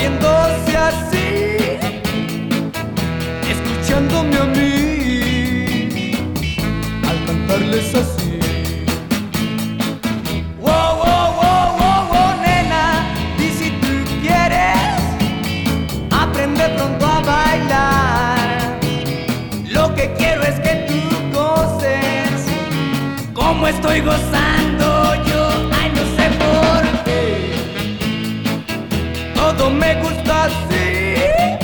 moviéndose así, escuchándome a mí al cantarles así. Wow, wow, wow, wow, wow, nena, y si tú quieres, aprende pronto a bailar. Lo que quiero es que tú goces como estoy gozando yo. Ay, no sé por qué todo me gusta así.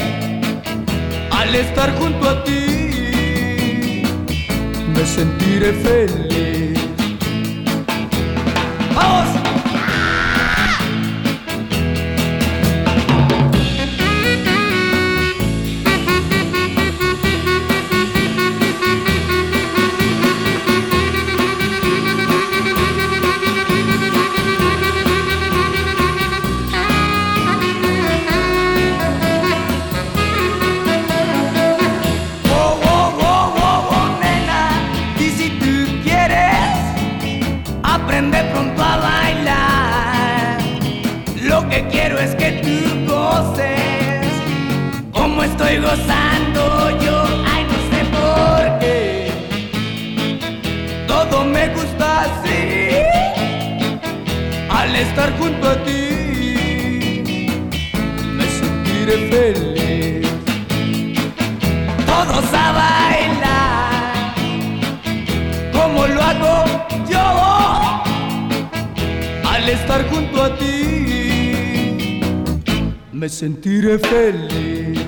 Al estar junto a ti me sentiré feliz. ¡Vamos! Aprende pronto a bailar. Lo que quiero es que tú goces como estoy gozando yo. Ay, no sé por qué todo me gusta así. Al estar junto a ti me sentiré feliz. Todos a bailar como lo hago yo. Al estar junto a ti me sentiré feliz.